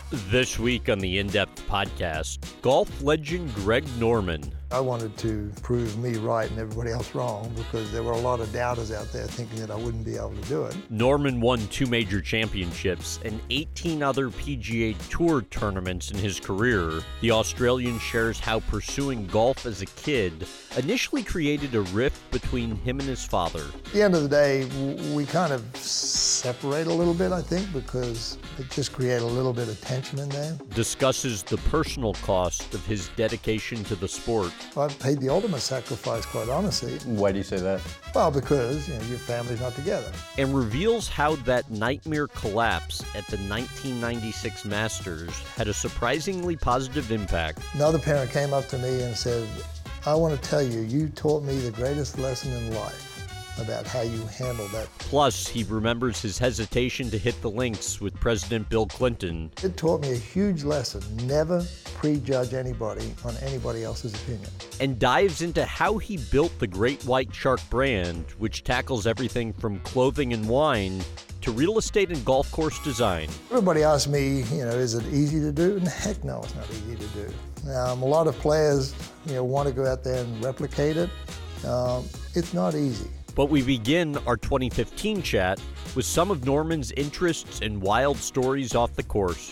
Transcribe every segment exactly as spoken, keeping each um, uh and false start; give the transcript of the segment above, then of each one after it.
This week on the In-Depth podcast, golf legend Greg Norman. I wanted to prove me right and everybody else wrong because there were a lot of doubters out there thinking that I wouldn't be able to do it. Norman won two major championships and eighteen other P G A Tour tournaments in his career. The Australian shares how pursuing golf as a kid initially created a rift between him and his father. At the end of the day, we kind of separate a little bit, I think, because it just created a little bit of tension in there. Discusses the personal cost of his dedication to the sport. I've paid the ultimate sacrifice, quite honestly. Why do you say that? Well, because you know, your family's not together. And reveals how that nightmare collapse at the nineteen ninety-six Masters had a surprisingly positive impact. Another parent came up to me and said, I want to tell you, you taught me the greatest lesson in life about how you handle that. Plus, he remembers his hesitation to hit the links with President Bill Clinton. It taught me a huge lesson. Never prejudge anybody on anybody else's opinion. And dives into how he built the Great White Shark brand, which tackles everything from clothing and wine to real estate and golf course design. Everybody asks me, you know, is it easy to do? And heck no, it's not easy to do. Um, a lot of players, you know, want to go out there and replicate it. Um, it's not easy. But we begin our twenty fifteen chat with some of Norman's interests and wild stories off the course.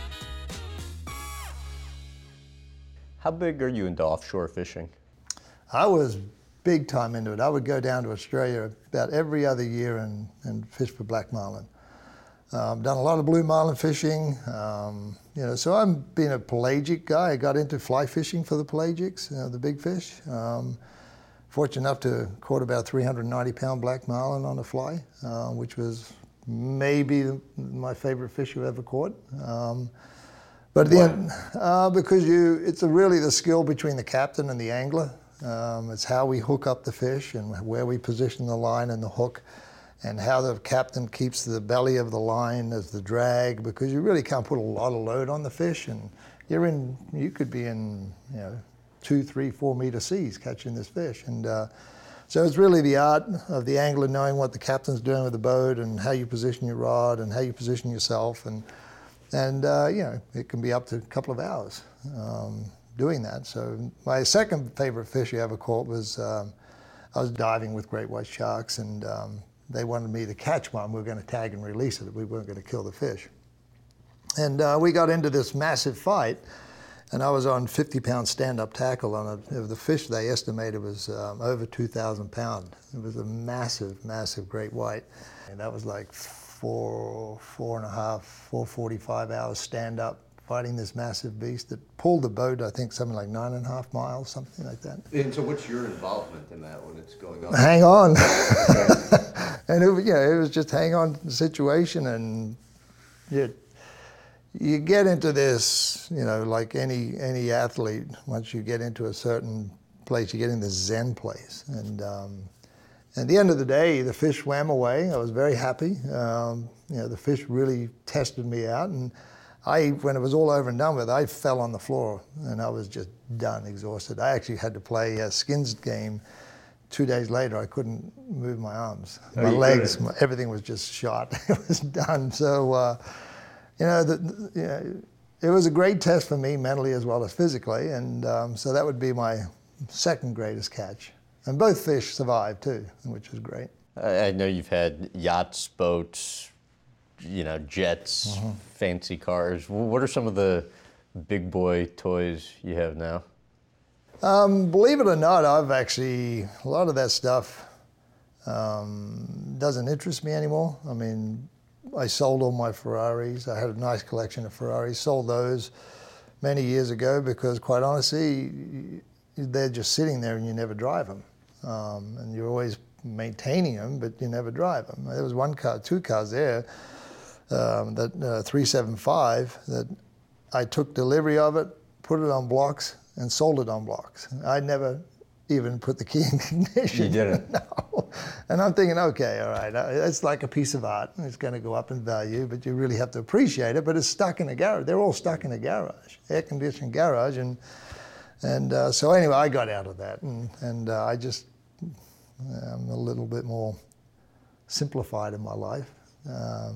How big are you into offshore fishing? I was big time into it. I would go down to Australia about every other year and, and fish for black marlin. Um, done a lot of blue marlin fishing, um, you know, so I've been a pelagic guy. I got into fly fishing for the pelagics, you know, the big fish. Um, Fortunate enough to caught about three hundred ninety pound black marlin on a fly, uh, which was maybe my favorite fish you ever caught. Um, but at the end, uh, because you, it's a really the skill between the captain and the angler. Um, it's how we hook up the fish and where we position the line and the hook, and how the captain keeps the belly of the line as the drag, because you really can't put a lot of load on the fish, and you're in, you could be in, you know, two, three, four meter seas catching this fish. And uh, so it's really the art of the angler knowing what the captain's doing with the boat and how you position your rod and how you position yourself. And, and uh, you know, it can be up to a couple of hours um, doing that. So my second favorite fish I ever caught was, um, I was diving with great white sharks, and um, they wanted me to catch one. We were going to tag and release it. We weren't going to kill the fish. And uh, we got into this massive fight. And I was on fifty pound stand-up tackle on a, the fish they estimated was um, over two thousand pound. It was a massive, massive great white. And that was like four, four and a half, four forty-five hours stand-up fighting this massive beast that pulled the boat, I think, something like nine and a half miles, something like that. And so what's your involvement in that when it's going on? Hang on. And it, yeah, it was just hang on to the situation, and yeah. You get into this, you know, like any any athlete, once you get into a certain place, you get in this Zen place. And um, at the end of the day, the fish swam away. I was very happy. Um, you know, the fish really tested me out. And I, when it was all over and done with, I fell on the floor and I was just done, exhausted. I actually had to play a skins game. Two days later, I couldn't move my arms, oh, my legs, my, everything was just shot. It was done. So. Uh, You know, the, the, you know, it was a great test for me mentally as well as physically, and um, so that would be my second greatest catch. And both fish survived too, which was great. I know you've had yachts, boats, you know, jets, mm-hmm. fancy cars. What are some of the big boy toys you have now? Um, believe it or not, I've actually, a lot of that stuff um, doesn't interest me anymore. I mean, I sold all my Ferraris. I had a nice collection of Ferraris, sold those many years ago because, quite honestly, they're just sitting there and you never drive them. Um, and you're always maintaining them, but you never drive them. There was one car, two cars there, um, that uh, three seventy-five, that I took delivery of it, put it on blocks, and sold it on blocks. I never even put the key in ignition. You didn't? No. And I'm thinking, okay, all right, it's like a piece of art. It's going to go up in value, but you really have to appreciate it. But it's stuck in a garage. They're all stuck in a garage, air-conditioned garage. And and uh, so anyway, I got out of that. And, and uh, I just, I'm a little bit more simplified in my life. Um,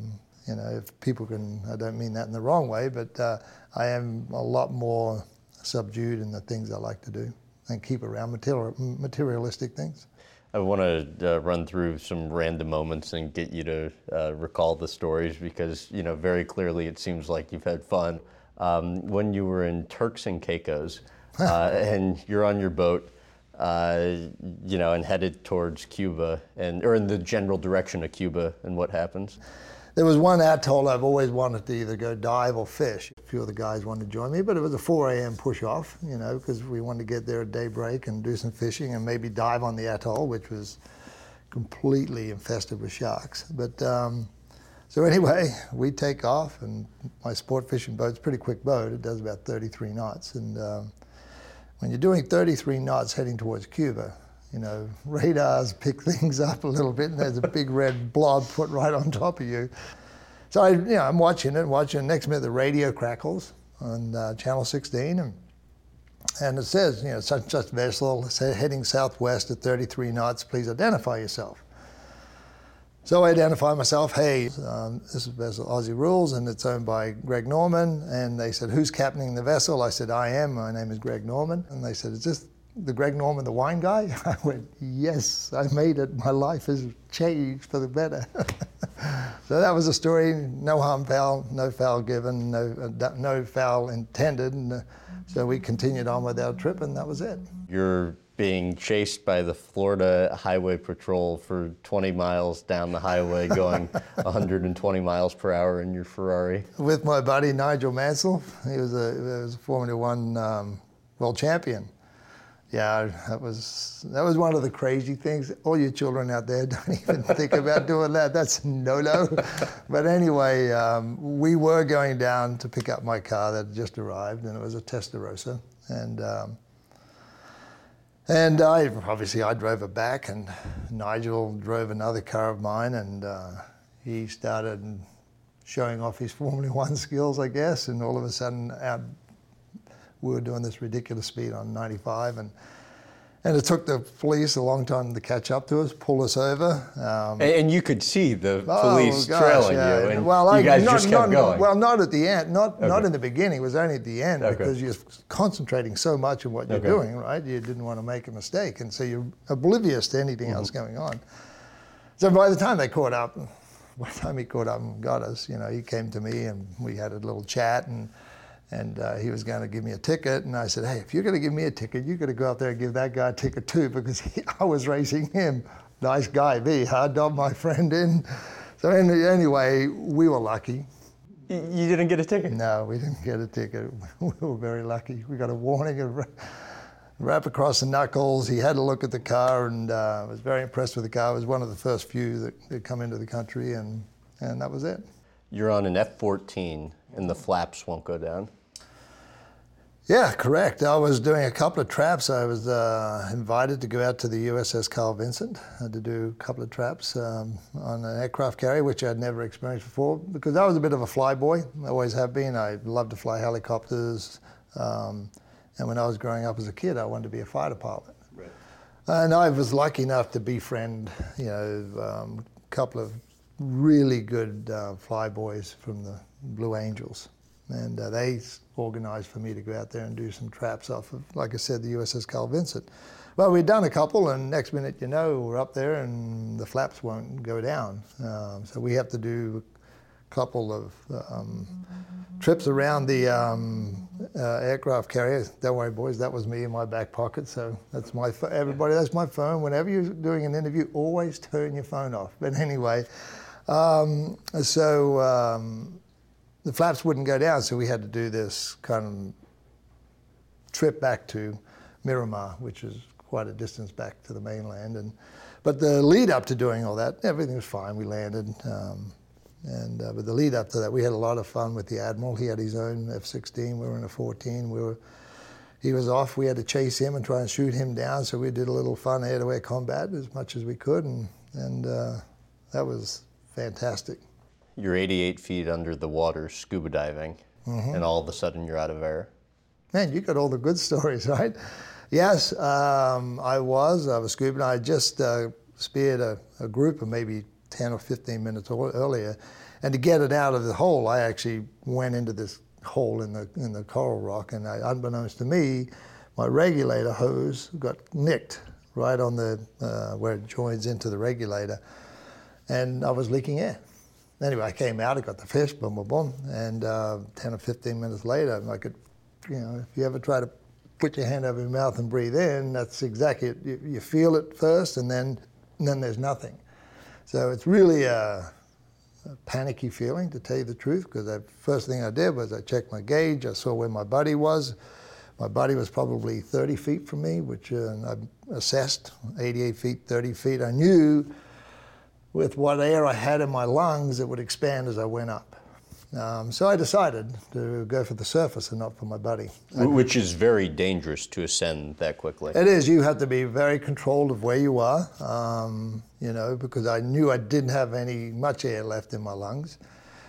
You know, if people can, I don't mean that in the wrong way, but uh, I am a lot more subdued in the things I like to do and keep around material, materialistic things. I want to uh, run through some random moments and get you to uh, recall the stories because, you know, very clearly it seems like you've had fun. Um, when you were in Turks and Caicos uh, and you're on your boat, uh, you know, and headed towards Cuba and or in the general direction of Cuba, and what happens? There was one atoll I've always wanted to either go dive or fish. A few of the guys wanted to join me, but it was a four a.m. push-off, you know, because we wanted to get there at daybreak and do some fishing and maybe dive on the atoll, which was completely infested with sharks. But um, so anyway, we take off, and my sport fishing boat's a pretty quick boat. It does about thirty-three knots, and um, when you're doing thirty-three knots heading towards Cuba, you know, radars pick things up a little bit, and there's a big red blob put right on top of you. So I, you know, I'm watching it, watching. Next minute, the radio crackles on uh, Channel sixteen, and and it says, you know, such such vessel heading southwest at thirty-three knots. Please identify yourself. So I identify myself. Hey, um, this is vessel Aussie Rules, and it's owned by Greg Norman. And they said, who's captaining the vessel? I said, I am. My name is Greg Norman. And they said, is this the Greg Norman, the wine guy? I went, yes, I made it. My life has changed for the better. So that was a story. No harm foul, no foul given, no uh, no foul intended. And uh, so we continued on with our trip, and that was it. You're being chased by the Florida Highway Patrol for twenty miles down the highway, going one hundred twenty miles per hour in your Ferrari. With my buddy Nigel Mansell. He was a, he was a Formula One um, world champion. Yeah, that was that was one of the crazy things. All you children out there, don't even think about doing that. That's no-no. But anyway, um, we were going down to pick up my car that had just arrived, and it was a Testarossa. And um, and I obviously I drove it back, and Nigel drove another car of mine, and uh, he started showing off his Formula One skills, I guess. And all of a sudden, out. We were doing this ridiculous speed on ninety-five, and and it took the police a long time to catch up to us, pull us over. Um, and, and you could see the oh, police gosh, trailing yeah. you, and well, you I, guys not, just kept not, going. Well, not at the end, not okay. not in the beginning. It was only at the end okay. because you're concentrating so much on what you're okay. doing, right? You didn't want to make a mistake, and so you're oblivious to anything mm-hmm. else going on. So by the time they caught up, by the time he caught up and got us, you know, he came to me and we had a little chat, and. And uh, he was going to give me a ticket, and I said, hey, if you're going to give me a ticket, you've got to go out there and give that guy a ticket too, because he, I was racing him. Nice guy, me, I dubbed my friend in. So anyway, we were lucky. You didn't get a ticket? No, we didn't get a ticket. We were very lucky. We got a warning, a wrap across the knuckles. He had a look at the car, and uh, was very impressed with the car. It was one of the first few that had come into the country, and, and that was it. You're on an F fourteen, and the flaps won't go down. Yeah, correct. I was doing a couple of traps. I was uh, invited to go out to the U S S Carl Vinson uh, to do a couple of traps um, on an aircraft carrier, which I'd never experienced before, because I was a bit of a flyboy. I always have been. I loved to fly helicopters. Um, and when I was growing up as a kid, I wanted to be a fighter pilot. Right. And I was lucky enough to befriend, you know, um, a couple of really good uh, flyboys from the Blue Angels. And uh, they organized for me to go out there and do some traps off of, like I said, the U S S Carl Vinson. Well, we'd done a couple, and next minute, you know, we're up there and the flaps won't go down. Um, so we have to do a couple of um, trips around the um, uh, aircraft carrier. Don't worry, boys, that was me in my back pocket. So that's my phone. Everybody, that's my phone. Whenever you're doing an interview, always turn your phone off. But anyway, um, so. Um, The flaps wouldn't go down, so we had to do this kind of trip back to Miramar, which is quite a distance back to the mainland. And but the lead up to doing all that, everything was fine. We landed, um, and uh, but the lead up to that, we had a lot of fun with the Admiral. He had his own F sixteen. We were in a fourteen. We were, he was off. We had to chase him and try and shoot him down. So we did a little fun air-to-air combat as much as we could, and and uh, that was fantastic. You're eighty-eight feet under the water scuba diving, mm-hmm. and all of a sudden you're out of air. Man, you got all the good stories, right? Yes, um, I was. I was scuba. I just uh, speared a, a group of maybe ten or fifteen minutes earlier, And to get it out of the hole, I actually went into this hole in the in the coral rock, and I, unbeknownst to me, my regulator hose got nicked right on the uh, where it joins into the regulator, and I was leaking air. Anyway, I came out, I got the fish, boom, boom, boom, and uh, ten or fifteen minutes later, I could, you know, if you ever try to put your hand over your mouth and breathe in, that's exactly it. You, you feel it first, and then and then there's nothing. So it's really a, a panicky feeling, to tell you the truth, because the first thing I did was I checked my gauge, I saw where my buddy was. My buddy was probably thirty feet from me, which uh, I assessed, eighty-eight feet, thirty feet. I knew with what air I had in my lungs, it would expand as I went up. Um, so I decided to go for the surface and not for my buddy. Which is very dangerous to ascend that quickly. It is. You have to be very controlled of where you are, um, you know, because I knew I didn't have any much air left in my lungs.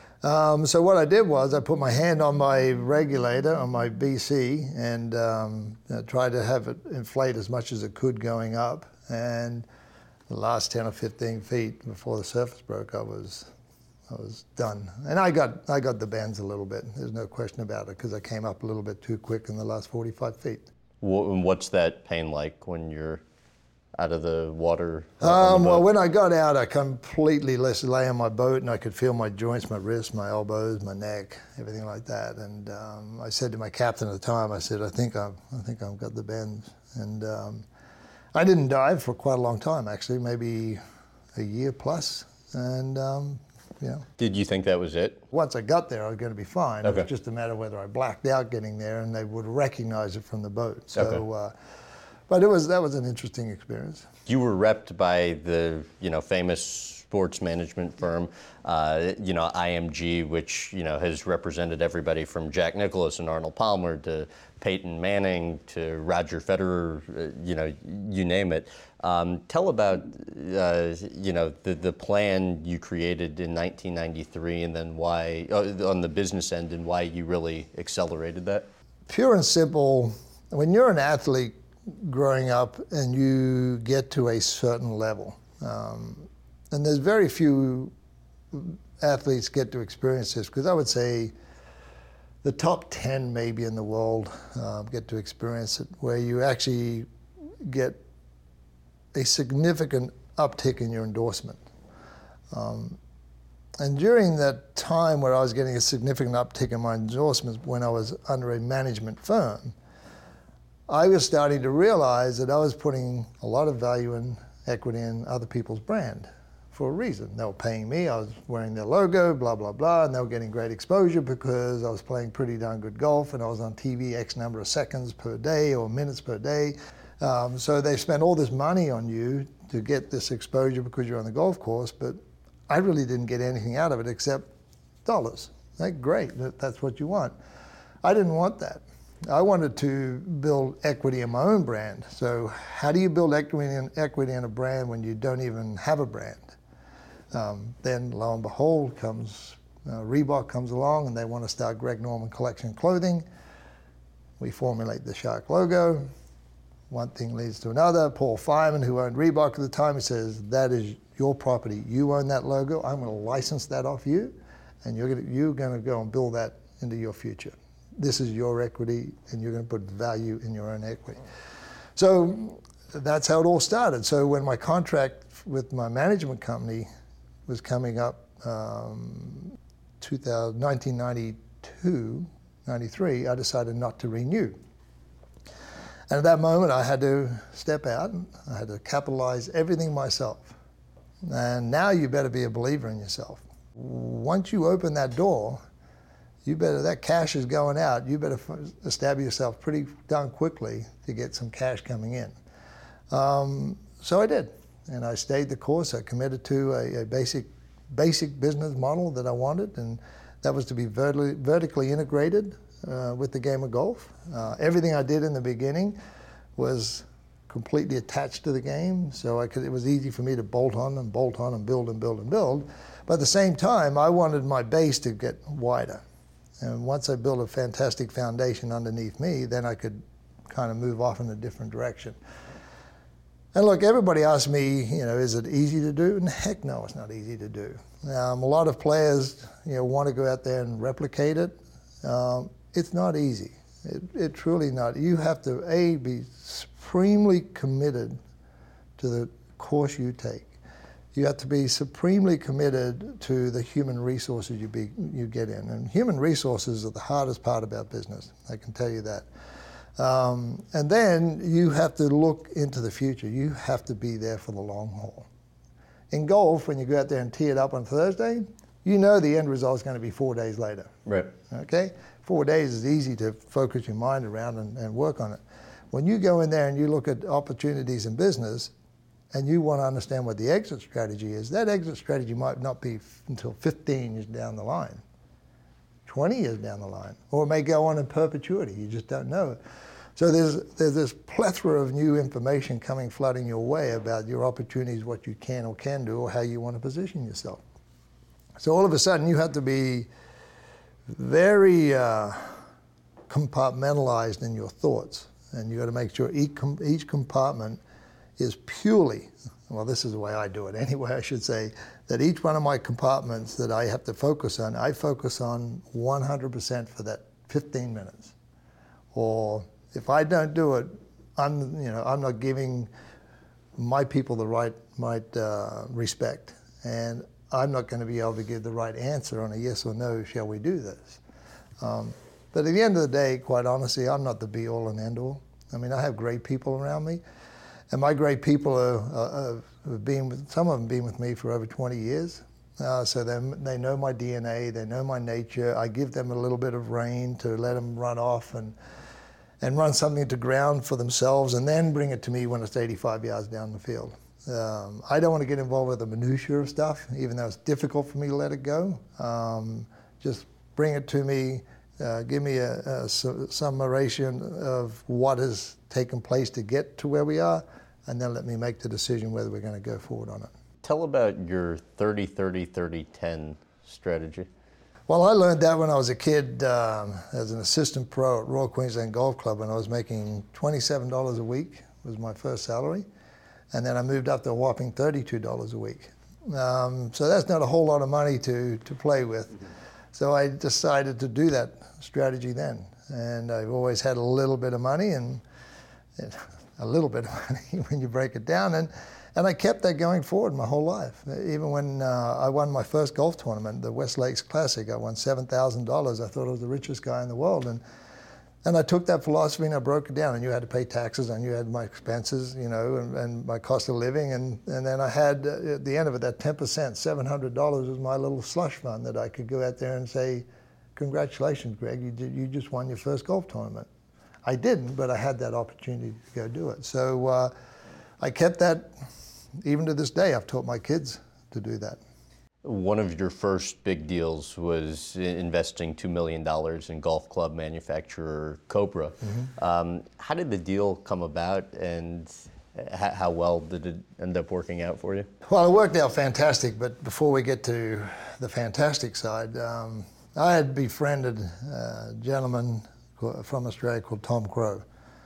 Um, so what I did was I put my hand on my regulator, on my B C, and um, you know, tried to have it inflate as much as it could going up. And the last ten or fifteen feet before the surface broke, I was I was done. And I got I got the bends a little bit. There's no question about it, because I came up a little bit too quick in the last forty-five feet. What's that pain like when you're out of the water? Um, the well, when I got out, I completely lay on my boat, and I could feel my joints, my wrists, my elbows, my neck, everything like that. And um, I said to my captain at the time, I said, I think I've I think I've got the bends. And um, I didn't dive for quite a long time, actually, maybe a year plus. And, um, you know. Did you think that was it? Once I got there, I was going to be fine. Okay. It was just a matter of whether I blacked out getting there, and they would recognize it from the boat. So, Okay. uh, but it was that was an interesting experience. You were repped by the, you know, famous sports management firm, uh, you know, I M G, which, you know, has represented everybody from Jack Nicklaus and Arnold Palmer to Peyton Manning to Roger Federer, uh, you know, you name it. Um, tell about, uh, you know, the, the plan you created in nineteen ninety-three, and then why, uh, on the business end, and why you really accelerated that. Pure and simple, when you're an athlete growing up and you get to a certain level, um, and there's very few athletes get to experience this, because I would say the top ten maybe in the world uh, get to experience it, where you actually get a significant uptick in your endorsement. Um, and during that time where I was getting a significant uptick in my endorsements when I was under a management firm, I was starting to realize that I was putting a lot of value and equity in other people's brand for a reason. They were paying me, I was wearing their logo, blah, blah, blah, and they were getting great exposure because I was playing pretty darn good golf, and I was on T V X number of seconds per day or minutes per day. Um, so they spent all this money on you to get this exposure because you're on the golf course, but I really didn't get anything out of it except dollars. Like, great, that, that's what you want. I didn't want that. I wanted to build equity in my own brand. So how do you build equity in, equity in a brand when you don't even have a brand? Um, then lo and behold comes, uh, Reebok comes along, and they want to start Greg Norman Collection Clothing. We formulate the shark logo. One thing leads to another. Paul Fireman, who owned Reebok at the time, he says, that is your property. You own that logo. I'm going to license that off you, and you're going to, you're going to go and build that into your future. This is your equity, and you're going to put value in your own equity. So that's how it all started. So when my contract with my management company was coming up, um, two thousand, nineteen ninety-two, ninety-three, I decided not to renew. And at that moment, I had to step out, and I had to capitalize everything myself. And now you better be a believer in yourself. Once you open that door, you better, that cash is going out, you better establish yourself pretty darn quickly to get some cash coming in. Um, so I did, and I stayed the course. I committed to a, a basic, basic business model that I wanted, and that was to be vertically, vertically integrated uh, with the game of golf. Uh, everything I did in the beginning was completely attached to the game, so I could, it was easy for me to bolt on and bolt on and build and build and build. But at the same time, I wanted my base to get wider. And once I built a fantastic foundation underneath me, then I could kind of move off in a different direction. And look, everybody asks me, you know, is it easy to do? And heck no, it's not easy to do. Um, a lot of players, you know, want to go out there and replicate it. Um, it's not easy. It, it truly not. You have to, A, be supremely committed to the course you take. You have to be supremely committed to the human resources you, be, you get in. And human resources are the hardest part about business, I can tell you that. Um, and then you have to look into the future. You have to be there for the long haul. In golf, when you go out there and tee it up on Thursday, you know the end result is going to be four days later. Right. Okay? Four days is easy to focus your mind around and, and work on it. When you go in there and you look at opportunities in business and you want to understand what the exit strategy is, that exit strategy might not be f- until fifteen years down the line, twenty years down the line, or it may go on in perpetuity. You just don't know it. So there's, there's this plethora of new information coming flooding your way about your opportunities, what you can or can do, or how you want to position yourself. So all of a sudden you have to be very uh, compartmentalized in your thoughts, and you got to make sure each, com- each compartment is purely, well, this is the way I do it anyway, I should say, that each one of my compartments that I have to focus on, I focus on one hundred percent for that fifteen minutes. Or if I don't do it, I'm, you know, I'm not giving my people the right, right uh, respect, and I'm not going to be able to give the right answer on a yes or no, shall we do this? Um, but at the end of the day, quite honestly, I'm not the be-all and end-all. I mean, I have great people around me, and my great people are, are, have been with, some of them been with me for over twenty years. Uh, so they, they know my D N A, they know my nature. I give them a little bit of rein to let them run off and and run something to ground for themselves, and then bring it to me when it's eighty-five yards down the field. Um, I don't want to get involved with the minutiae of stuff, even though it's difficult for me to let it go. Um, just bring it to me, uh, give me a, a summation of what has taken place to get to where we are, and then let me make the decision whether we're going to go forward on it. Tell about your thirty thirty thirty ten strategy. Well, I learned that when I was a kid um, as an assistant pro at Royal Queensland Golf Club, when I was making twenty-seven dollars a week was my first salary. And then I moved up to a whopping thirty-two dollars a week. Um, so that's not a whole lot of money to, to play with. So I decided to do that strategy then. And I've always had a little bit of money, and, and a little bit of money when you break it down. And, and I kept that going forward my whole life. Even when uh, I won my first golf tournament, the West Lakes Classic, I won seven thousand dollars. I thought I was the richest guy in the world. And And I took that philosophy and I broke it down. And you had to pay taxes, and you had my expenses, you know, and, and my cost of living. And, and then I had, uh, at the end of it, that ten percent, seven hundred dollars was my little slush fund that I could go out there and say, congratulations, Greg, you, did, you just won your first golf tournament. I didn't, but I had that opportunity to go do it. So uh, I kept that, even to this day, I've taught my kids to do that. One of your first big deals was investing two million dollars in golf club manufacturer Cobra. Mm-hmm. Um, how did the deal come about, and h- how well did it end up working out for you? Well, it worked out fantastic, but before we get to the fantastic side, um, I had befriended a gentleman from Australia called Tom Crow.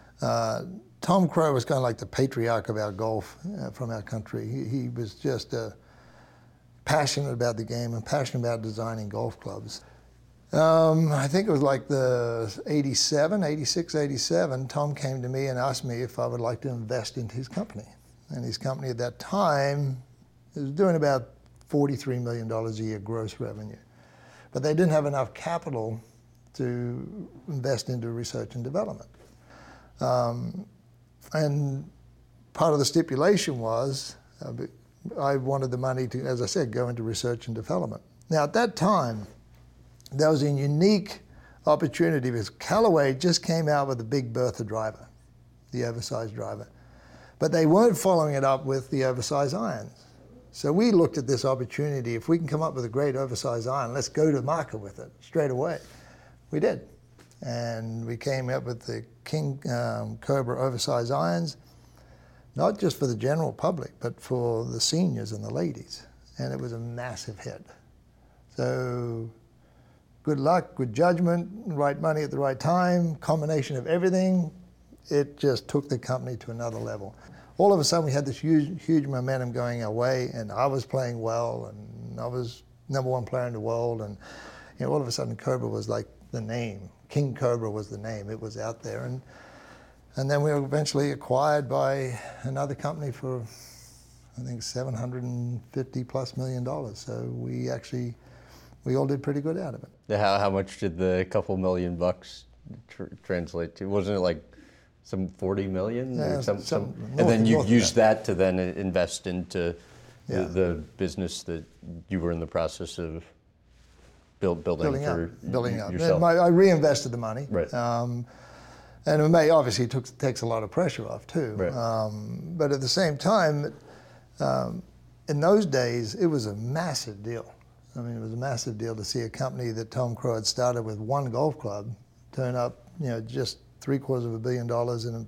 Uh, Tom Crow was kind of like the patriarch of our golf uh, from our country. He, he was just a passionate about the game and passionate about designing golf clubs. Um, I think it was like the eighty-seven, eighty-six, eighty-seven, Tom came to me and asked me if I would like to invest into his company. And his company at that time was doing about forty-three million dollars a year gross revenue. But they didn't have enough capital to invest into research and development. Um, and part of the stipulation was, uh, I wanted the money to, as I said, go into research and development. Now, at that time, there was a unique opportunity because Callaway just came out with the Big Bertha driver, the oversized driver. But they weren't following it up with the oversized irons. So we looked at this opportunity. If we can come up with a great oversized iron, let's go to market with it straight away. We did. And we came up with the King um, Cobra oversized irons, not just for the general public, but for the seniors and the ladies. And it was a massive hit. So good luck, good judgment, right money at the right time, combination of everything. It just took the company to another level. all of a sudden we had this huge, huge momentum going our way, and I was playing well, and I was number one player in the world, and you know, all of a sudden Cobra was like the name. King Cobra was the name. It was out there, and and then we were eventually acquired by another company for, I think, seven hundred fifty plus million dollars. So we actually, we all did pretty good out of it. How how much did the couple million bucks tr- translate to? Wasn't it like some forty million Yeah, or some, some- some north- and then you north of used that. that to then invest into Yeah. the, the business that you were in the process of build, building, Building for up, building y- up. yourself. And my, I reinvested the money. Right. Um, and it may, obviously took, takes a lot of pressure off too. Right. Um, but at the same time, um, in those days, it was a massive deal. I mean, it was a massive deal to see a company that Tom Crow had started with one golf club turn up, you know, just three quarters of a billion dollars in a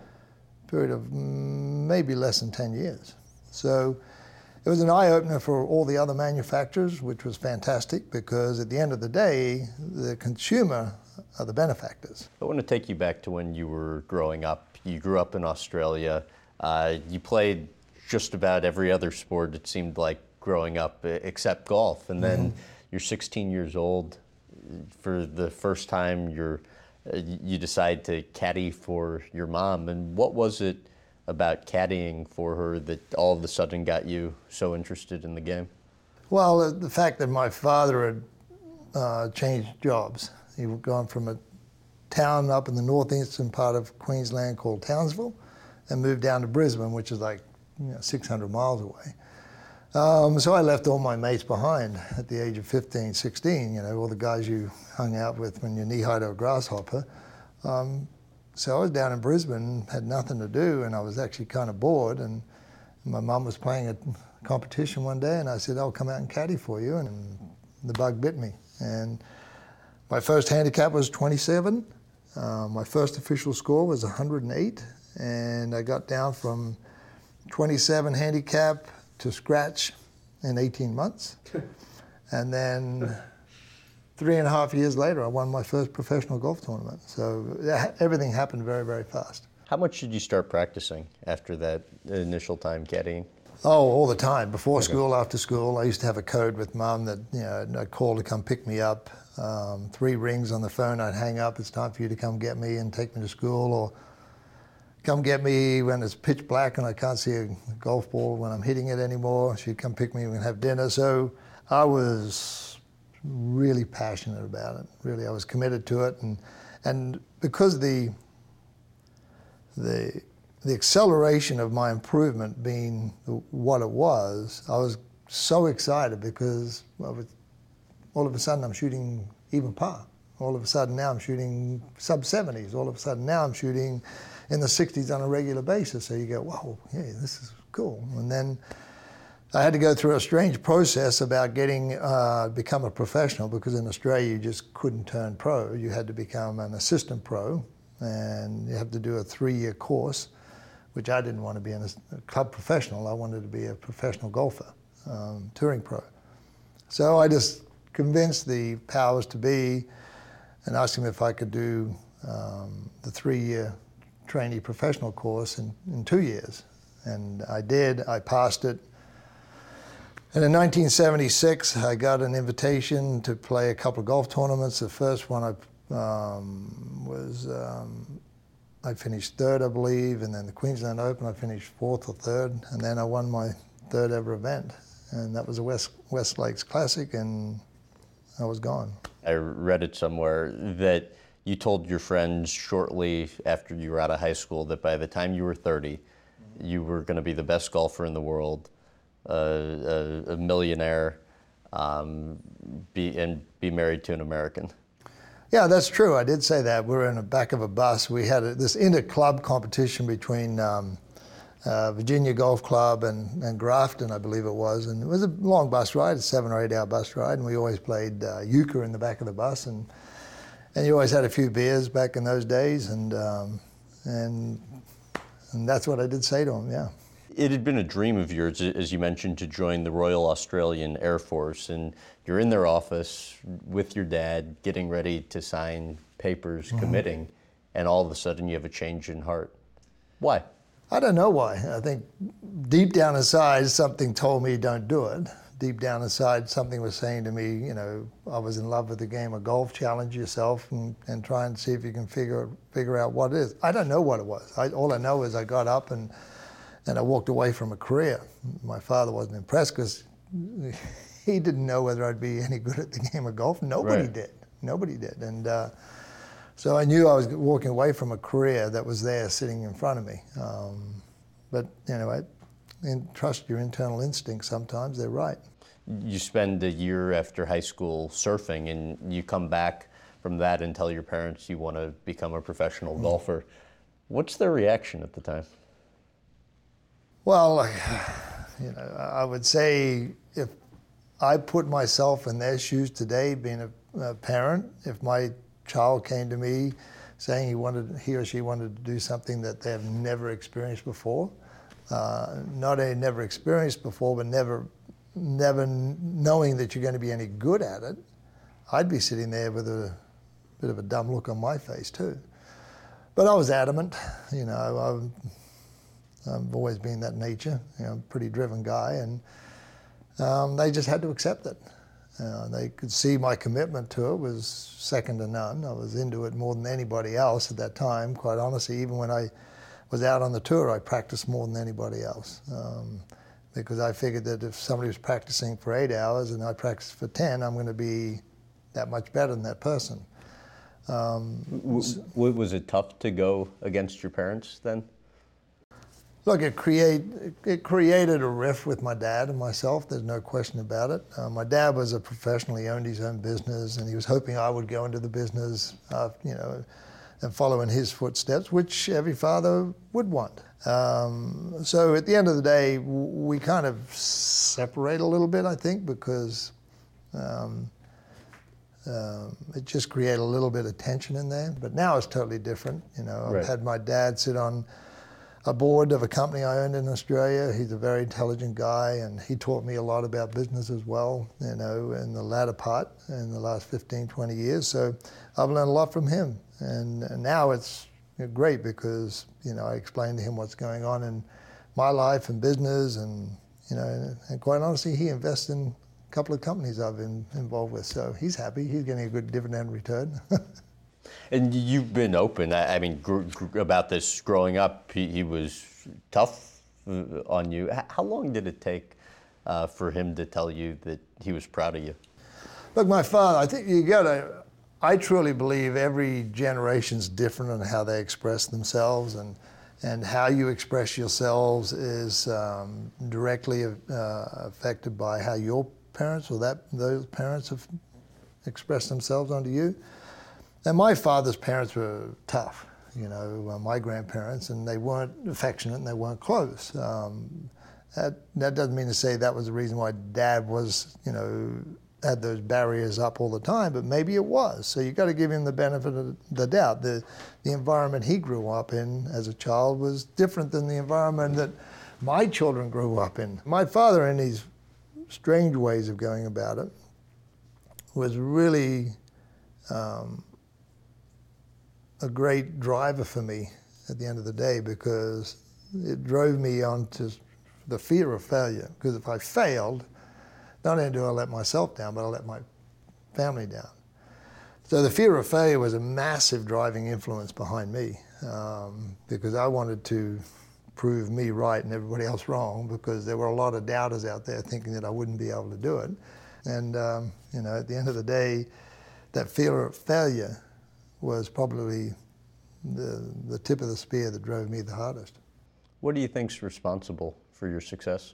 period of mm, maybe less than ten years. So it was an eye-opener for all the other manufacturers, which was fantastic because at the end of the day, the consumer are the benefactors. I want to take you back to when you were growing up. You grew up in Australia. Uh, you played just about every other sport, it seemed like, growing up, except golf. And then mm-hmm. you're sixteen years old. For the first time, you're, uh, you decide to caddy for your mom. And what was it about caddying for her that all of a sudden got you so interested in the game? Well, the fact that my father had uh, changed jobs. He'd gone from a town up in the northeastern part of Queensland called Townsville and moved down to Brisbane, which is like you know, six hundred miles away. Um, so I left all my mates behind at the age of fifteen, sixteen, you know, all the guys you hung out with when you're knee-high to a grasshopper. Um, so I was down in Brisbane, had nothing to do, and I was actually kind of bored, and my mum was playing a competition one day, and I said, I'll come out and caddy for you, and the bug bit me. And my first handicap was twenty-seven. Uh, my first official score was one hundred eight, and I got down from twenty-seven handicap to scratch in eighteen months. And then three and a half years later, I won my first professional golf tournament. So everything happened very, very fast. How much did you start practicing after that initial time caddying? Oh, all the time. Before okay. school, after school. I used to have a code with Mum that, you know, I'd call to come pick me up. Um, three rings on the phone, I'd hang up. It's time for you to come get me and take me to school, or come get me when it's pitch black and I can't see a golf ball when I'm hitting it anymore. She'd come pick me and we'd have dinner. So I was really passionate about it. Really, I was committed to it. And and because the the the acceleration of my improvement being what it was, I was so excited because I was, all of a sudden I'm shooting even par. All of a sudden now I'm shooting sub seventies. All of a sudden now I'm shooting in the sixties on a regular basis. So you go, whoa, yeah, this is cool. And then I had to go through a strange process about getting, uh, become a professional, because in Australia you just couldn't turn pro. You had to become an assistant pro, and you have to do a three-year course, which I didn't want to be in a club professional. I wanted to be a professional golfer, um, touring pro. So I just convinced the powers to be and asked him if I could do um, the three-year trainee professional course in, in two years. And I did, I passed it. And in nineteen seventy-six, I got an invitation to play a couple of golf tournaments. The first one I um, was, um, I finished third, I believe, and then the Queensland Open, I finished fourth or third, and then I won my third ever event. And that was a West, West Lakes Classic, and I was gone. I read it somewhere that you told your friends shortly after you were out of high school that by the time you were thirty, you were going to be the best golfer in the world, uh, a, a millionaire, um, be, and be married to an American. Yeah, that's true. I did say that. We were in the back of a bus. We had a, this inter-club competition between um, uh, Virginia Golf Club and, and Grafton, I believe it was. And it was a long bus ride, a seven or eight hour bus ride. And we always played uh, euchre in the back of the bus. And and you always had a few beers back in those days. And, um, and, and that's what I did say to him, yeah. It had been a dream of yours, as you mentioned, to join the Royal Australian Air Force, and you're in their office with your dad getting ready to sign papers, mm-hmm. committing, and all of a sudden you have a change in heart. Why? I don't know why. I think deep down inside, something told me don't do it. Deep down inside, something was saying to me, you know, I was in love with the game of golf. Challenge yourself and, and try and see if you can figure figure out what it is. I don't know what it was. I, all I know is I got up and and I walked away from a career. My father wasn't impressed because he didn't know whether I'd be any good at the game of golf. Nobody Right. did. Nobody did. And uh, so I knew I was walking away from a career that was there sitting in front of me. Um, but, you know, I and trust your internal instincts sometimes. They're right. You spend a year after high school surfing, and you come back from that and tell your parents you want to become a professional mm. golfer. What's their reaction at the time? Well, you know, I would say if I put myself in their shoes today, being a, a parent, if my child came to me saying he wanted, he or she wanted to do something that they have never experienced before, uh, not only never experienced before, but never, never knowing that you're going to be any good at it, I'd be sitting there with a bit of a dumb look on my face too. But I was adamant, you know. I, I've always been that nature, you know, pretty driven guy, and um, they just had to accept it. Uh, they could see my commitment to it was second to none. I was into it more than anybody else at that time, quite honestly. Even when I was out on the tour, I practiced more than anybody else. Um, because I figured that if somebody was practicing for eight hours and I practiced for ten, I'm going to be that much better than that person. Um, w- was it tough to go against your parents then? Look, it, create, it created a rift with my dad and myself, there's no question about it. Uh, my dad was a professional, he owned his own business, and he was hoping I would go into the business, uh, you know, and follow in his footsteps, which every father would want. Um, so at the end of the day, we kind of separate a little bit, I think, because um, um, it just created a little bit of tension in there. But now it's totally different. You know, I've right. had my dad sit on a board of a company I owned in Australia. He's a very intelligent guy, and he taught me a lot about business as well, you know, in the latter part, in the last fifteen, twenty years. So I've learned a lot from him. And, and now it's great because, you know, I explained to him what's going on in my life and business, and, you know, and quite honestly, he invests in a couple of companies I've been involved with. So he's happy. He's getting a good dividend return. And you've been open, I, I mean, gr- gr- about this growing up. He, he was tough on you. H- how long did it take uh, for him to tell you that he was proud of you? Look, my father, I think you gotta, I truly believe every generation's different on how they express themselves, and and how you express yourselves is um, directly uh, affected by how your parents or that those parents have expressed themselves onto you. And my father's parents were tough, you know, uh, my grandparents, and they weren't affectionate and they weren't close. Um, that, that doesn't mean to say that was the reason why Dad was, you know, had those barriers up all the time, but maybe it was. So you got to give him the benefit of the doubt. The, the environment he grew up in as a child was different than the environment that my children grew up in. My father, in these strange ways of going about it, was really um, a great driver for me at the end of the day, because it drove me on to the fear of failure. Because if I failed, not only do I let myself down, but I let my family down. So the fear of failure was a massive driving influence behind me, um, because I wanted to prove me right and everybody else wrong, because there were a lot of doubters out there thinking that I wouldn't be able to do it. And um, you know, at the end of the day, that fear of failure was probably the, the tip of the spear that drove me the hardest. What do you think's responsible for your success?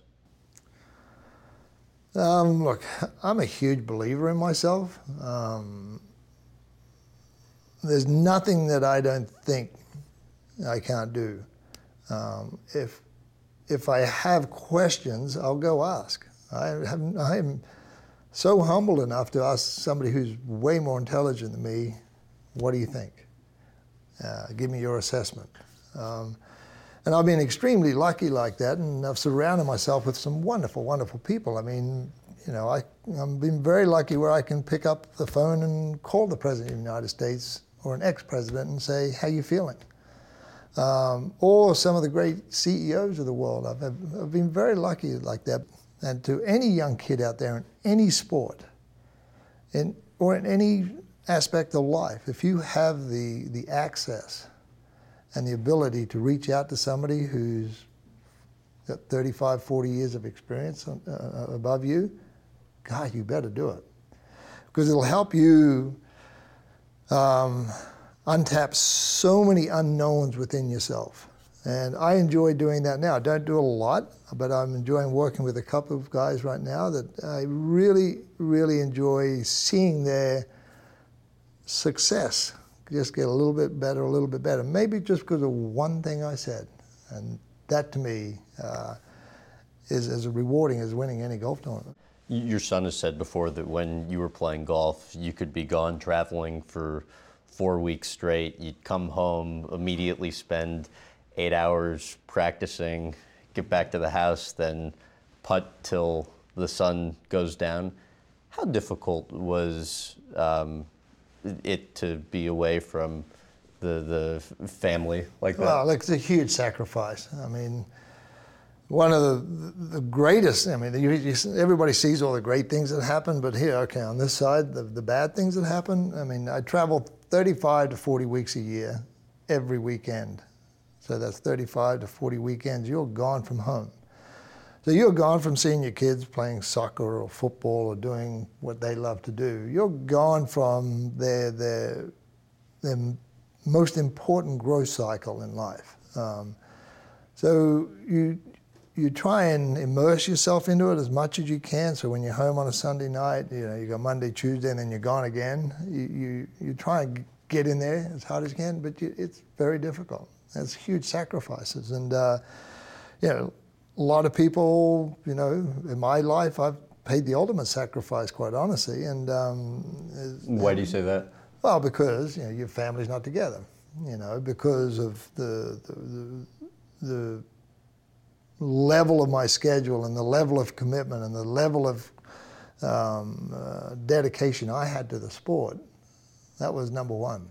Um, look, I'm a huge believer in myself. Um, there's nothing that I don't think I can't do. Um, if if I have questions, I'll go ask. I have, I am so humble enough to ask somebody who's way more intelligent than me, what do you think? Uh, give me your assessment. Um, and I've been extremely lucky like that, and I've surrounded myself with some wonderful, wonderful people. I mean, you know, I, I've been very lucky where I can pick up the phone and call the President of the United States or an ex-president and say, how you feeling? um, or some of the great C E Os of the world. I've, I've been very lucky like that. And to any young kid out there in any sport, in, or in any aspect of life, if you have the, the access and the ability to reach out to somebody who's got thirty-five, forty years of experience on, uh, above you, God, you better do it. Because it'll help you um, untap so many unknowns within yourself. And I enjoy doing that now. I don't do it a lot, but I'm enjoying working with a couple of guys right now that I really, really enjoy seeing their success just get a little bit better, a little bit better. Maybe just because of one thing I said. And that to me uh, is as rewarding as winning any golf tournament. Your son has said before that when you were playing golf, you could be gone traveling for four weeks straight. You'd come home, immediately spend eight hours practicing, get back to the house, then putt till the sun goes down. How difficult was um, it to be away from the the family like that? Well, it's a huge sacrifice. I mean, one of the the greatest, I mean, you, you, everybody sees all the great things that happen, but here, okay, on this side, the, the bad things that happen, I mean, I travel thirty-five to forty weeks a year, every weekend. So that's thirty-five to forty weekends. You're gone from home. So you're gone from seeing your kids playing soccer or football or doing what they love to do. You're gone from their their, their most important growth cycle in life. Um, so you you try and immerse yourself into it as much as you can. So when you're home on a Sunday night, you know, you go Monday, Tuesday, and then you're gone again. You you, you try and get in there as hard as you can, but you, it's very difficult. That's huge sacrifices, and uh, you know, a lot of people, you know, in my life, I've paid the ultimate sacrifice, quite honestly. And um, why do you say that? Well, because you know your family's not together. You know, because of the the, the the level of my schedule and the level of commitment and the level of um, uh, dedication I had to the sport. That was number one.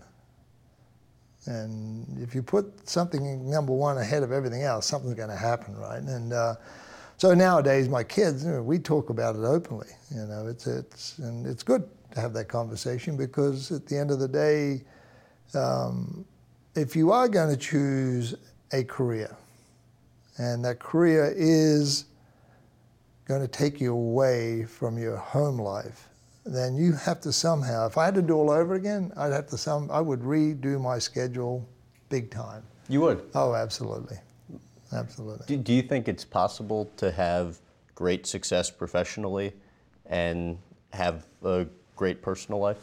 And if you put something number one ahead of everything else, something's going to happen, right? And uh, so nowadays, my kids, you know, we talk about it openly. You know, it's it's and it's good to have that conversation because at the end of the day, um, if you are going to choose a career, and that career is going to take you away from your home life, then you have to somehow, if I had to do all over again, I'd have to some, I would redo my schedule big time. You would? Oh, absolutely. Absolutely. Do, do you think it's possible to have great success professionally and have a great personal life?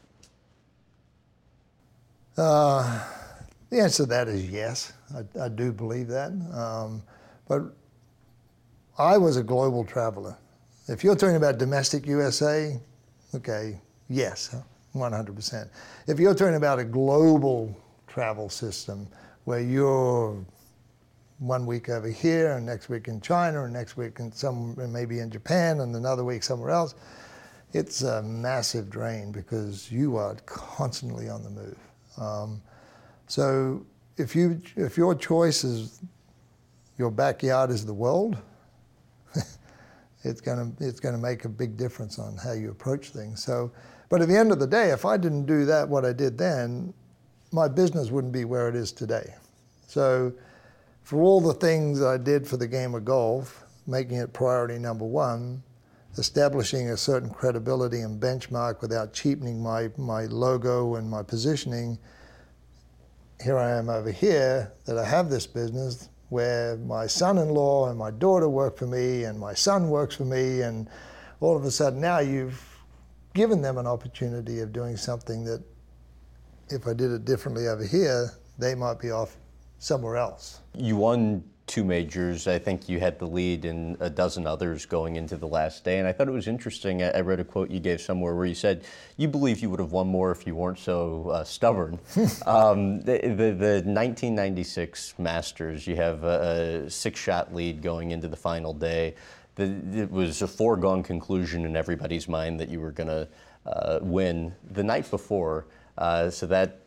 Uh, the answer to that is yes. I, I do believe that. Um, but I was a global traveler. If you're talking about domestic U S A, okay, yes, one hundred percent. If you're talking about a global travel system where you're one week over here and next week in China and next week in some maybe in Japan and another week somewhere else, it's a massive drain because you are constantly on the move. Um, so if you if your choice is your backyard is the world, it's gonna it's gonna make a big difference on how you approach things. So, but at the end of the day, if I didn't do that, what I did then, my business wouldn't be where it is today. So, for all the things I did for the game of golf, making it priority number one, establishing a certain credibility and benchmark without cheapening my my logo and my positioning, here I am over here that I have this business where my son-in-law and my daughter work for me and my son works for me, and all of a sudden now you've given them an opportunity of doing something that if I did it differently over here, they might be off somewhere else. You won two majors. I think you had the lead in a dozen others going into the last day. And I thought it was interesting. I read a quote you gave somewhere where you said you believe you would have won more if you weren't so uh, stubborn. um, the, the, the nineteen ninety-six Masters, you have a, a six-shot lead going into the final day. The, it was a foregone conclusion in everybody's mind that you were going to uh, win the night before. Uh, so that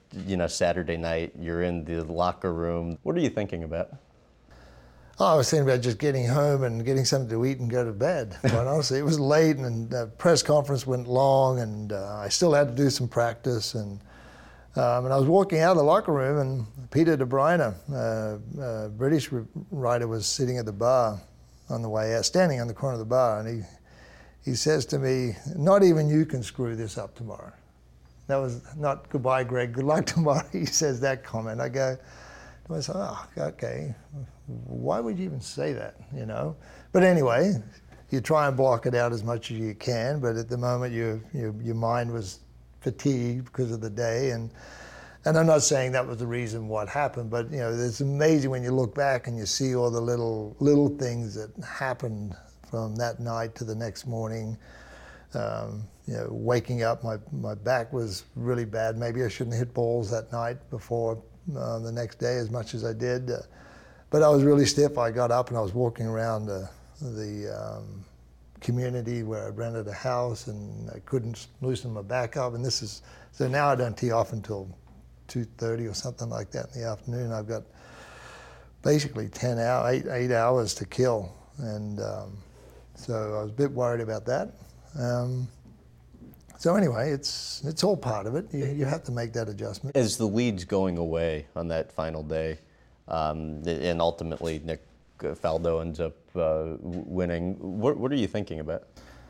you know, Saturday night, you're in the locker room. What are you thinking about? Oh, I was thinking about just getting home and getting something to eat and go to bed, quite honestly. It was late, and the press conference went long, and uh, I still had to do some practice. And um, and I was walking out of the locker room, and Peter de Bruyne, uh, uh, British writer, was sitting at the bar on the way out, standing on the corner of the bar, and he he says to me, "Not even you can screw this up tomorrow." That was not "Goodbye, Greg, good luck tomorrow." He says that comment. I go, I was, oh, okay. Why would you even say that, you know? But anyway, you try and block it out as much as you can, but at the moment you, you, your mind was fatigued because of the day. And, and I'm not saying that was the reason what happened, but you know, it's amazing when you look back and you see all the little, little things that happened from that night to the next morning. Um, you know, waking up, my, my back was really bad. Maybe I shouldn't have hit balls that night before uh, the next day as much as I did. Uh, But I was really stiff. I got up and I was walking around uh, the um, community where I rented a house, and I couldn't loosen my back up. And this is, so now I don't tee off until two thirty or something like that in the afternoon. I've got basically ten hours, eight, eight hours to kill. And um, so I was a bit worried about that. Um, so anyway, it's it's all part of it. You, you have to make that adjustment. As the lead's going away on that final day, Um, and ultimately Nick Faldo ends up uh, winning. What, what are you thinking about?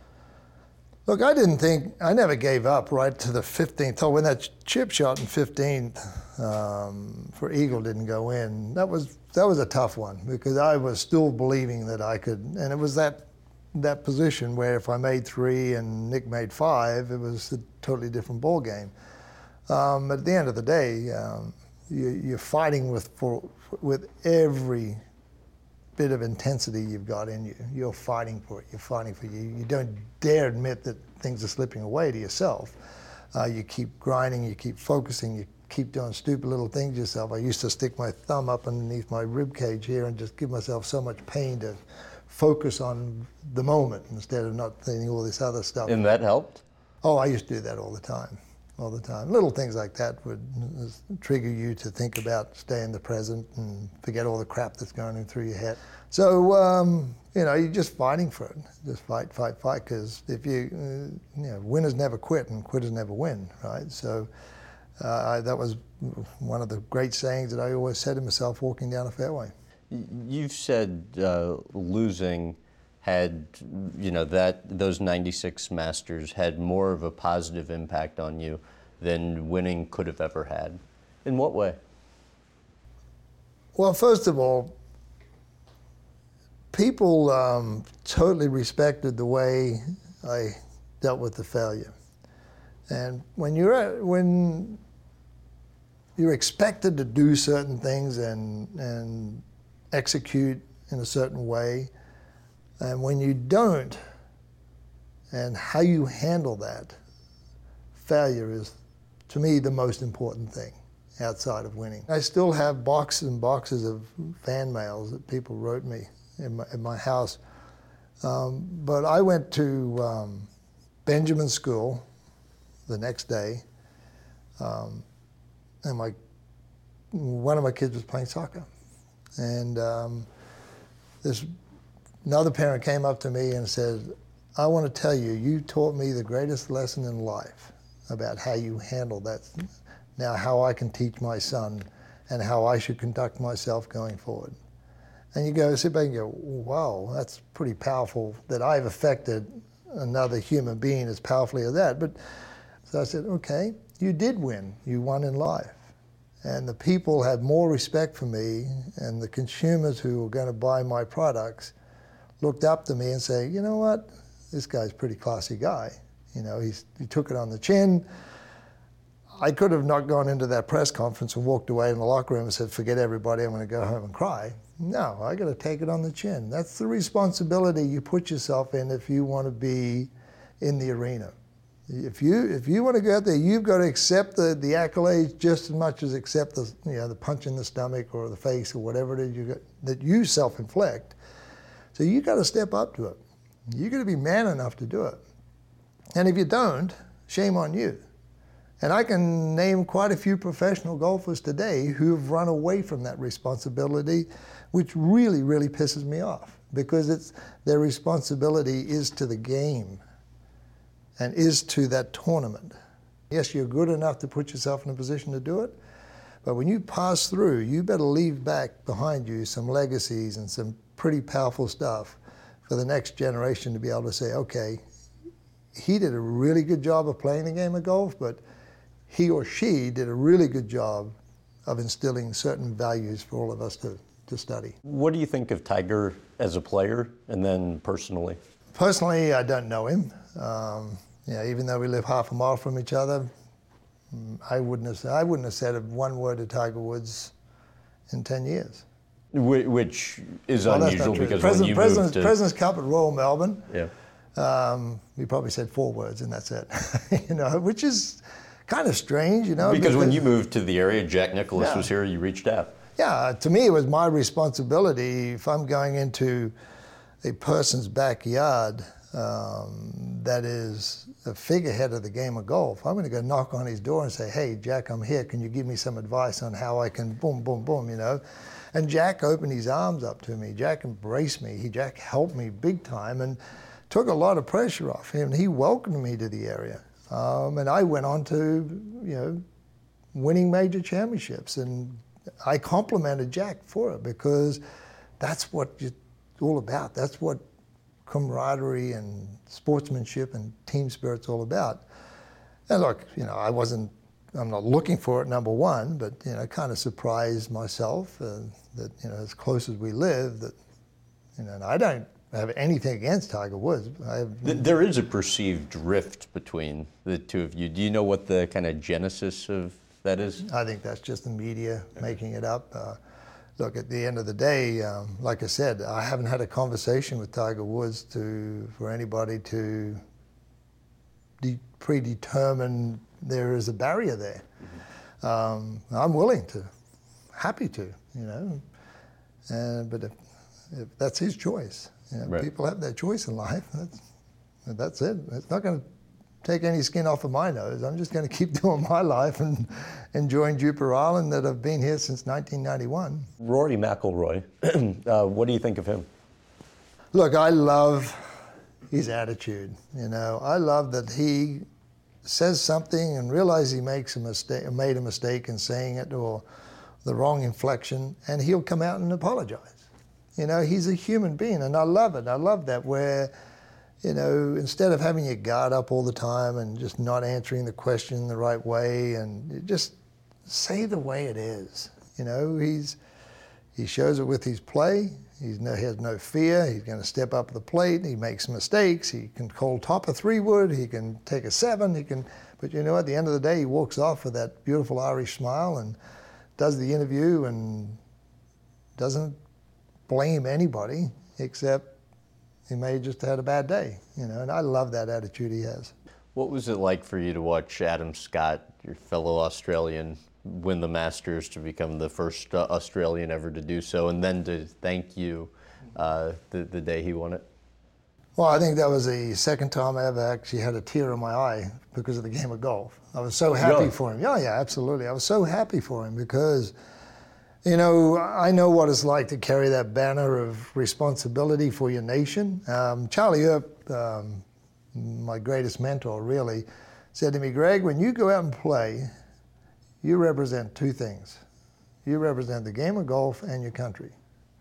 Look, I didn't think, I never gave up right to the fifteenth hole. When that chip shot in fifteenth um, for Eagle didn't go in, that was that was a tough one, because I was still believing that I could, and it was that that position where if I made three and Nick made five, it was a totally different ball game. Um, at the end of the day, um, you, you're fighting with for, with every bit of intensity you've got in you. You're fighting for it. You're fighting for you. You don't dare admit that things are slipping away to yourself. Uh, you keep grinding. You keep focusing. You keep doing stupid little things to yourself. I used to stick my thumb up underneath my rib cage here and just give myself so much pain to focus on the moment instead of not thinking all this other stuff. And that helped? Oh, I used to do that all the time. all the time. Little things like that would trigger you to think about stay in the present and forget all the crap that's going through your head. So, um, you know, you're just fighting for it. Just fight, fight, fight, because if you, uh, you know, winners never quit and quitters never win, right? So uh, I, that was one of the great sayings that I always said to myself walking down a fairway. You've said uh, losing had, you know, that those ninety-six Masters had more of a positive impact on you than winning could have ever had. In what way? Well, first of all, people um, totally respected the way I dealt with the failure. And when you're at, when you're expected to do certain things and and execute in a certain way, and when you don't, and how you handle that, failure is, to me, the most important thing outside of winning. I still have boxes and boxes of fan mails that people wrote me in my, in my house. Um, but I went to um, Benjamin School the next day, um, and my one of my kids was playing soccer. And um, this another parent came up to me and said, I want to tell you, you taught me the greatest lesson in life about how you handle that. Now how I can teach my son and how I should conduct myself going forward. And you go, sit back and go, wow, that's pretty powerful that I've affected another human being as powerfully as that. But so I said, okay, you did win. You won in life. And the people had more respect for me, and the consumers who were going to buy my products looked up to me and say, you know what, this guy's a pretty classy guy. You know, he's, he took it on the chin. I could have not gone into that press conference and walked away in the locker room and said, forget everybody, I'm going to go home and cry. No, I got to take it on the chin. That's the responsibility you put yourself in if you want to be in the arena. If you if you want to go out there, you've got to accept the, the accolades just as much as accept the you know the punch in the stomach or the face or whatever it is you got, that you self-inflict. So you got to step up to it. You got to be man enough to do it. And if you don't, shame on you. And I can name quite a few professional golfers today who have run away from that responsibility, which really, really pisses me off, because it's their responsibility is to the game and is to that tournament. Yes, you're good enough to put yourself in a position to do it, but when you pass through, you better leave back behind you some legacies and some pretty powerful stuff for the next generation to be able to say, okay, he did a really good job of playing the game of golf, but he or she did a really good job of instilling certain values for all of us to, to study. What do you think of Tiger as a player and then personally? Personally, I don't know him. Um, you know, even though we live half a mile from each other, I wouldn't have, I wouldn't have said one word to Tiger Woods in ten years. Which is well, unusual because President, when you President's, moved to... President's Cup at Royal Melbourne, yeah. um, we probably said four words and that's it. You know, which is kind of strange, you know. Because, because when you moved to the area, Jack Nicklaus yeah. was here, you reached out. Yeah, to me it was my responsibility if I'm going into a person's backyard um, that is a figurehead of the game of golf. I'm going to go knock on his door and say, hey, Jack, I'm here. Can you give me some advice on how I can boom, boom, boom, you know? And Jack opened his arms up to me. Jack embraced me. He, Jack helped me big time and took a lot of pressure off him. He welcomed me to the area. Um, and I went on to, you know, winning major championships. And I complimented Jack for it because that's what it's all about. That's what camaraderie and sportsmanship and team spirit's all about. And look, you know, I wasn't, I'm not looking for it, number one, but, you know, kind of surprised myself uh, that, you know, as close as we live, that, you know, and I don't have anything against Tiger Woods. I have, there is a perceived rift between the two of you. Do you know what the kind of genesis of that is? I think that's just the media making it up. Uh, look, at the end of the day, um, like I said, I haven't had a conversation with Tiger Woods to for anybody to de- predetermine there is a barrier there. Mm-hmm. um, I'm willing to, happy to, you know, and, but if, if that's his choice. You know, right. People have their choice in life. That's, that's it. It's not going to take any skin off of my nose. I'm just going to keep doing my life and enjoying Jupiter Island that I've been here since nineteen ninety-one. Rory McIlroy, uh, what do you think of him? Look, I love his attitude. You know, I love that he says something and realizes he makes a mistake, made a mistake in saying it or the wrong inflection, and he'll come out and apologize. You know, he's a human being, and I love it. I love that where, you know, instead of having your guard up all the time and just not answering the question the right way, and just say the way it is. You know, he's he shows it with his play. He's no, he has no fear. He's going to step up to the plate. He makes mistakes. He can call top a three wood. He can take a seven. He can, but you know, at the end of the day, he walks off with that beautiful Irish smile and does the interview and doesn't blame anybody except he may have just had a bad day, you know, and I love that attitude he has. What was it like for you to watch Adam Scott, your fellow Australian, win the Masters to become the first uh, Australian ever to do so, and then to thank you uh, the, the day he won it? Well, I think that was the second time I ever actually had a tear in my eye because of the game of golf. I was so happy really? for him. Yeah, yeah, absolutely. I was so happy for him because, you know, I know what it's like to carry that banner of responsibility for your nation. Um, Charlie Earp, um, my greatest mentor, really, said to me, Greg, when you go out and play, you represent two things. You represent the game of golf and your country.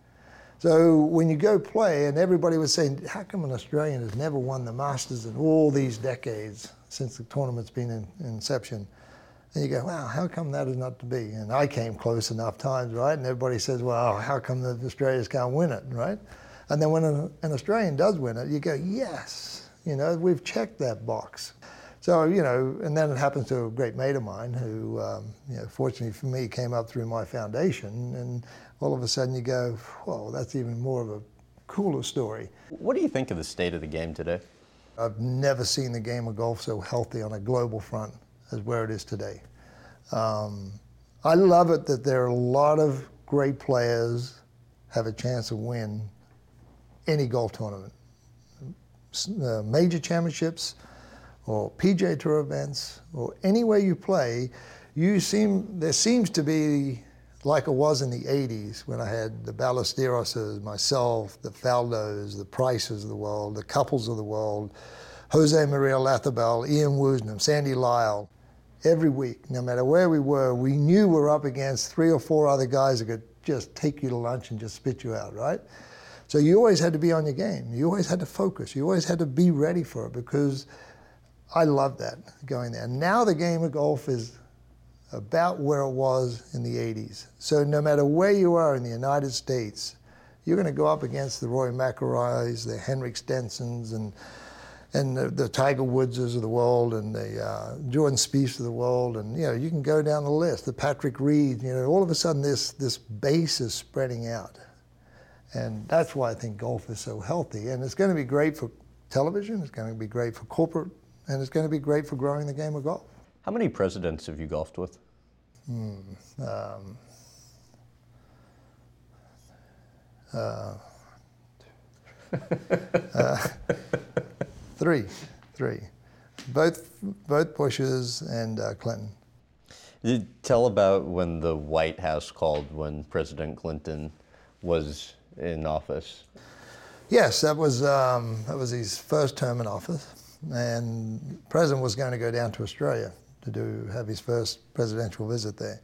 So when you go play, and everybody was saying, how come an Australian has never won the Masters in all these decades since the tournament's been in, in inception? And you go, wow, how come that is not to be? And I came close enough times, right? And everybody says, well, how come the Australians can't win it, right? And then when an, an Australian does win it, you go, yes, you know, we've checked that box. So, you know, and then it happens to a great mate of mine who, um, you know, fortunately for me, came up through my foundation. And all of a sudden you go, whoa, that's even more of a cooler story. What do you think of the state of the game today? I've never seen the game of golf so healthy on a global front as where it is today. Um, I love it that there are a lot of great players have a chance to win any golf tournament. Uh, major championships or P G A Tour events, or anywhere you play, you seem there seems to be, like it was in the eighties when I had the Ballesteros, myself, the Faldos, the Prices of the world, the Couples of the world, Jose Maria Lathabelle, Ian Woosnam, Sandy Lyle. Every week, no matter where we were, we knew we were up against three or four other guys that could just take you to lunch and just spit you out, right? So you always had to be on your game. You always had to focus. You always had to be ready for it, because I loved that, going there. Now the game of golf is about where it was in the eighties. So no matter where you are in the United States, you're going to go up against the Roy McIlroys, the Henrik Stensons, and and the, the Tiger Woodses of the world, and the uh, Jordan Spieth of the world, and you know, you can go down the list, the Patrick Reed. You know, all of a sudden this this base is spreading out, and that's why I think golf is so healthy. And it's going to be great for television. It's going to be great for corporate, and it's going to be great for growing the game of golf. How many presidents have you golfed with? Hmm. Um, uh, uh, Three, three, both both Bushes and uh, Clinton. You tell about when the White House called when President Clinton was in office. Yes, that was um, that was his first term in office, and the president was going to go down to Australia to do have his first presidential visit there.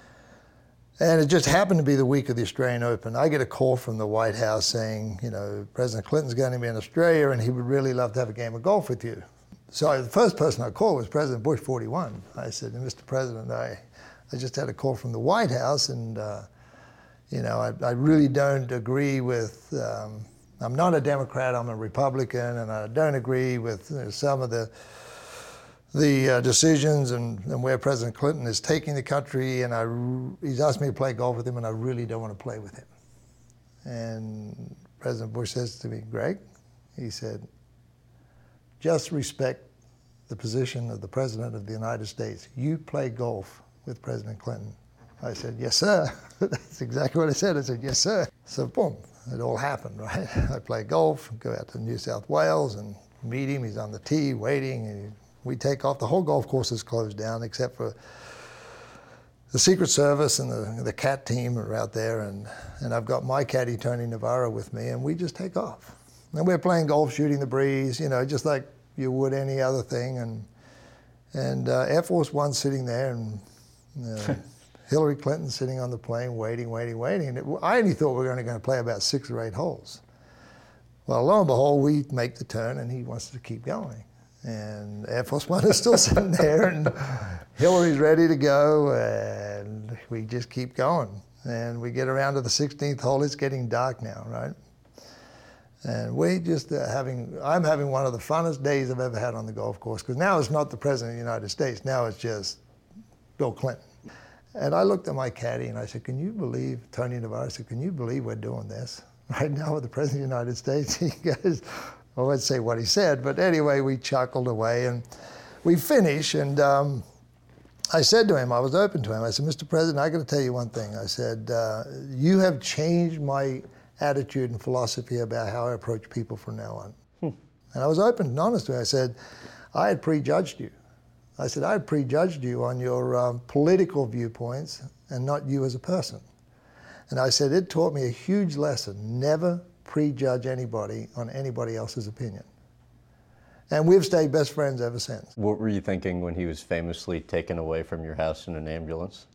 And it just happened to be the week of the Australian Open. I get a call from the White House saying, you know, President Clinton's going to be in Australia and he would really love to have a game of golf with you. So the first person I called was President Bush forty-one. I said, Mister President, I, I just had a call from the White House, and, uh, you know, I, I really don't agree with, um, I'm not a Democrat, I'm a Republican, and I don't agree with you know, some of the the uh, decisions and, and where President Clinton is taking the country, and I, he's asked me to play golf with him, and I really don't want to play with him. And President Bush says to me, Greg, he said, just respect the position of the President of the United States. You play golf with President Clinton. I said, yes, sir. That's exactly what I said. I said, yes, sir. So boom, it all happened, right? I play golf, go out to New South Wales and meet him. He's on the tee waiting, and we take off. The whole golf course is closed down except for the Secret Service and the, the CAT team are out there, and, and I've got my caddy, Tony Navarro, with me, and we just take off. And we're playing golf, shooting the breeze, you know, just like you would any other thing. And and uh, Air Force One sitting there, and uh, Hillary Clinton sitting on the plane, waiting, waiting, waiting. And it, I only thought we were only going to play about six or eight holes. Well, lo and behold, we make the turn, and he wants to keep going. And Air Force One is still sitting there, and Hillary's ready to go, and we just keep going. And we get around to the sixteenth hole. It's getting dark now, right? And we just uh, having, I'm having one of the funnest days I've ever had on the golf course, because now it's not the President of the United States. Now it's just Bill Clinton. And I looked at my caddy and I said, can you believe, Tony Navarro, I said, can you believe we're doing this right now with the President of the United States? He goes, I won't say what he said, but anyway, we chuckled away and we finished. And um, I said to him, I was open to him, I said, Mister President, I got to tell you one thing. I said, uh, you have changed my attitude and philosophy about how I approach people from now on. Hmm. And I was open and honest with him. I said, I had prejudged you. I said, I had prejudged you on your um, political viewpoints and not you as a person. And I said, it taught me a huge lesson. Never prejudge anybody on anybody else's opinion. And we've stayed best friends ever since. What were you thinking when he was famously taken away from your house in an ambulance?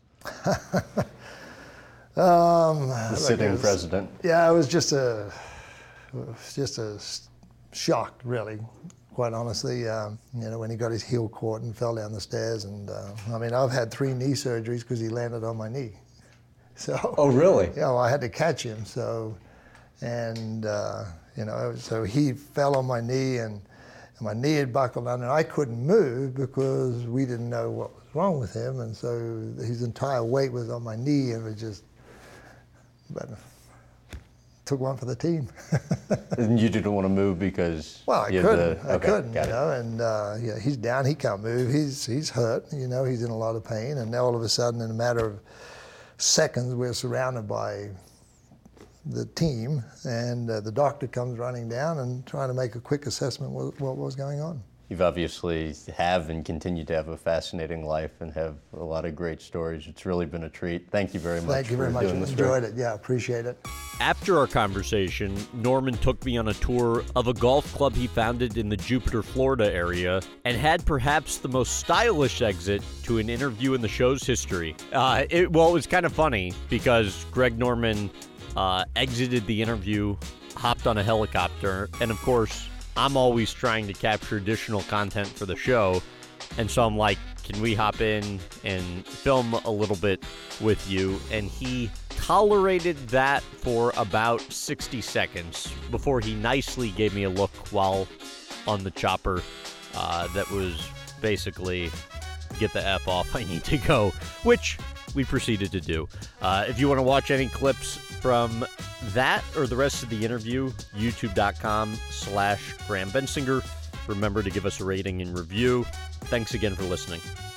um, the sitting was, president. Yeah, it was just a, it was just a shock, really, quite honestly. Um, you know, when he got his heel caught and fell down the stairs. And uh, I mean, I've had three knee surgeries because he landed on my knee. So. Oh, really? Yeah, well, I had to catch him. So. And, uh, you know, so he fell on my knee, and, and my knee had buckled under, and I couldn't move because we didn't know what was wrong with him. And so his entire weight was on my knee, and it just, but took one for the team. And you didn't want to move because well, I you couldn't. had the, I okay, couldn't, got you it. know. And uh, yeah, he's down. He can't move. He's he's hurt. You know, he's in a lot of pain. And now all of a sudden, in a matter of seconds, we're surrounded by the team, and uh, the doctor comes running down and trying to make a quick assessment of what was going on. you've obviously have and continue to have a fascinating life and have a lot of great stories. It's really been a treat. Thank you very much. Thank you very for much. Doing this Enjoyed work. it. Yeah, appreciate it. After our conversation, Norman took me on a tour of a golf club he founded in the Jupiter, Florida area, and had perhaps the most stylish exit to an interview in the show's history. Uh, it, well, it was kind of funny because Greg Norman uh, exited the interview, hopped on a helicopter, and of course, I'm always trying to capture additional content for the show, and so I'm like, can we hop in and film a little bit with you? And he tolerated that for about sixty seconds before he nicely gave me a look while on the chopper uh, that was basically, get the F off, I need to go, which we proceeded to do. Uh, if you want to watch any clips from that or the rest of the interview, youtube.com slash Graham Bensinger. Remember to give us a rating and review. Thanks again for listening.